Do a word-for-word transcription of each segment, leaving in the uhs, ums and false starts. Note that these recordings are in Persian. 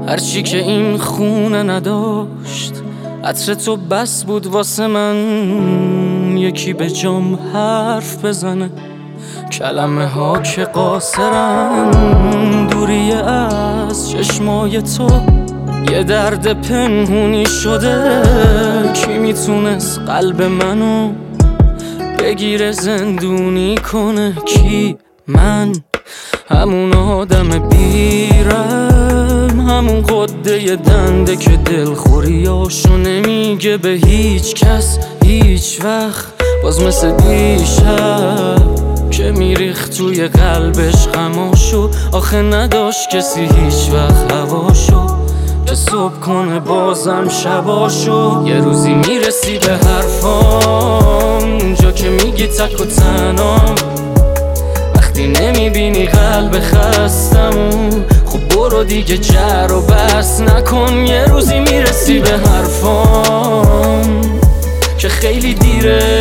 هرچی که این خونه نداشت عطر تو بس بود واسه من. یکی به جام حرف بزنه، کلمه ها که قاصرن. دوری از چشمای تو یه درد پنهونی شده. کی میتونست قلب منو بگیره زندونی کنه؟ کی؟ من همون آدم بیرم، همون قده دنده که دلخوریاشو نمیگه به هیچ کس هیچ وقت. باز مثل دیشب که میریخت توی قلبش غماشو. آخه نداشت کسی هیچ وقت هواشو که صبح کنه بازم شباشو. یه روزی میرسی به حرفام، اونجا که میگی تک و تنام. وقتی نمیبینی قلب خستمو، خب برو دیگه جر و بس نکن. یه روزی میرسی به حرفام که خیلی دیره.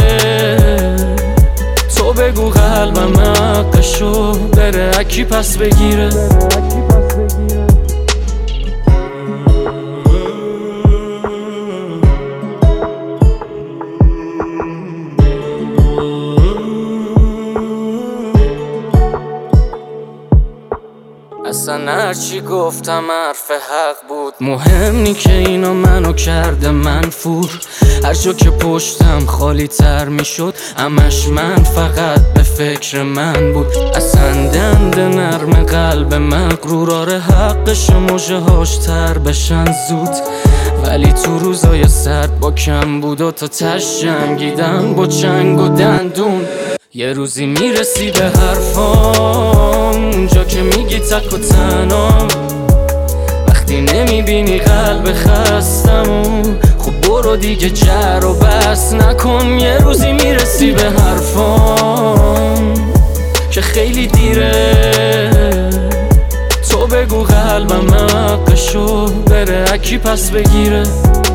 تو بگو قلبم حقشو بره، اکی پس بگیره. اصلا هرچی گفتم حرف حق بود. مهم نی که اینا منو کرده منفور. هر جا که پشتم خالی تر میشد، همش من فقط به فکر من بود. اصلا دند نرم قلب مغروراره، حقش موجه هاش تر بشن زود. ولی تو روزای سرد با کم بود و تا تش جنگیدم با چنگ و دندون. یه روزی میرسی به حرفام، اونجا که میگی تک و تنام. وقتی نمیبینی قلب خستمو، خب برو دیگه جر و بس نکن. یه روزی میرسی به حرفام که خیلی دیره. تو بگو قلبم حقشو بره، اکی پس بگیره.